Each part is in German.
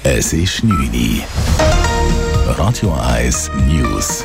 Es ist 9 Uhr. Radio 1 News.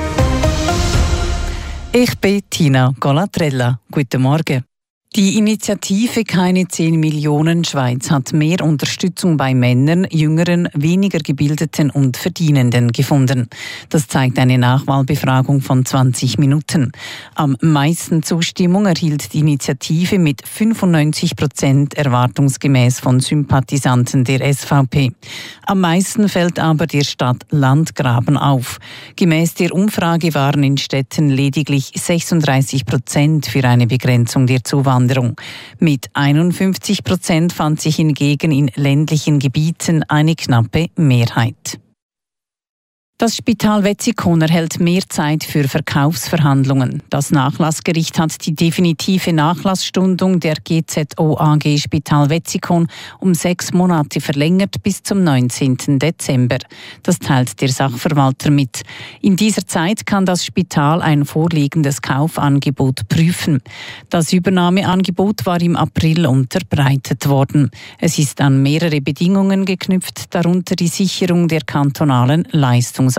Ich bin Tina Golatrella. Guten Morgen. Die Initiative Keine 10 Millionen Schweiz hat mehr Unterstützung bei Männern, Jüngeren, weniger Gebildeten und Verdienenden gefunden. Das zeigt eine Nachwahlbefragung von 20 Minuten. Am meisten Zustimmung erhielt die Initiative mit 95% erwartungsgemäß von Sympathisanten der SVP. Am meisten fällt aber der Stadt Landgraben auf. Gemäß der Umfrage waren in Städten lediglich 36% für eine Begrenzung der Zuwanderung. Mit 51% fand sich hingegen in ländlichen Gebieten eine knappe Mehrheit. Das Spital Wetzikon erhält mehr Zeit für Verkaufsverhandlungen. Das Nachlassgericht hat die definitive Nachlassstundung der GZO AG Spital Wetzikon um 6 Monate verlängert bis zum 19. Dezember. Das teilt der Sachverwalter mit. In dieser Zeit kann das Spital ein vorliegendes Kaufangebot prüfen. Das Übernahmeangebot war im April unterbreitet worden. Es ist an mehrere Bedingungen geknüpft, darunter die Sicherung der kantonalen Leistungsaufträge.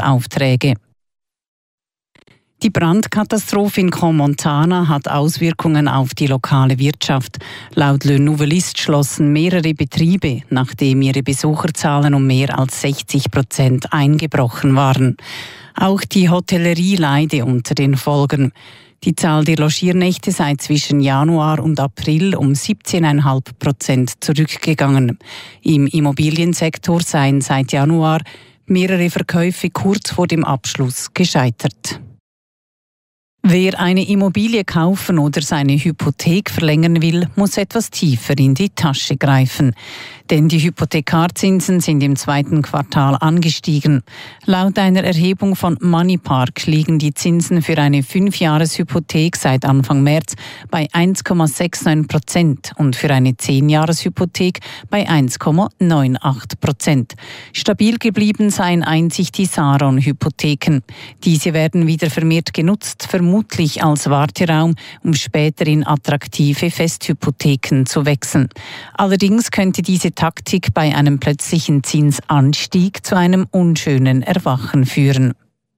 Die Brandkatastrophe in Crans-Montana hat Auswirkungen auf die lokale Wirtschaft. Laut Le Nouveliste schlossen mehrere Betriebe, nachdem ihre Besucherzahlen um mehr als 60% eingebrochen waren. Auch die Hotellerie leide unter den Folgen. Die Zahl der Logiernächte sei zwischen Januar und April um 17,5% zurückgegangen. Im Immobiliensektor seien seit Januar mehrere Verkäufe kurz vor dem Abschluss gescheitert. Wer eine Immobilie kaufen oder seine Hypothek verlängern will, muss etwas tiefer in die Tasche greifen. Denn die Hypothekarzinsen sind im 2. Quartal angestiegen. Laut einer Erhebung von Moneypark liegen die Zinsen für eine 5-Jahres-Hypothek seit Anfang März bei 1,69% und für eine 10-Jahres-Hypothek bei 1,98%. Stabil geblieben seien einzig die Saron-Hypotheken. Diese werden wieder vermehrt genutzt, vermutlich als Warteraum, um später in attraktive Festhypotheken zu wechseln. Allerdings könnte diese Taktik bei einem plötzlichen Zinsanstieg zu einem unschönen Erwachen führen.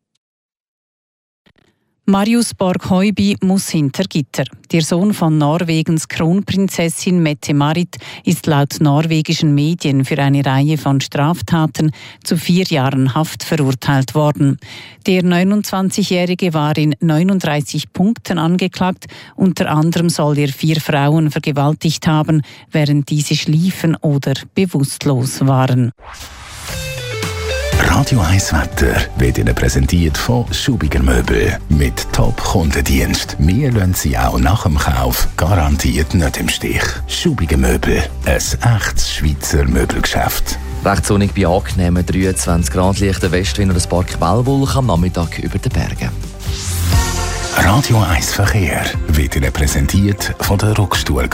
Marius Borg-Heuby muss hinter Gitter. Der Sohn von Norwegens Kronprinzessin Mette-Marit ist laut norwegischen Medien für eine Reihe von Straftaten zu 4 Jahren Haft verurteilt worden. Der 29-Jährige war in 39 Punkten angeklagt. Unter anderem soll er 4 Frauen vergewaltigt haben, während diese schliefen oder bewusstlos waren. Radio 1 Wetter wird Ihnen präsentiert von Schubiger Möbel. Mit Top-Kundendienst. Wir lassen Sie auch nach dem Kauf garantiert nicht im Stich. Schubiger Möbel, ein echtes Schweizer Möbelgeschäft. Recht sonnig bei angenehmen 23 Grad, leichter Westwind und ein paar Quellwolken am Nachmittag über den Bergen. Radio 1 Verkehr wird Ihnen präsentiert von der Rockstuhl.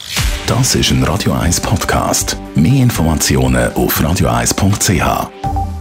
Das ist ein Radio 1 Podcast. Mehr Informationen auf radio1.ch.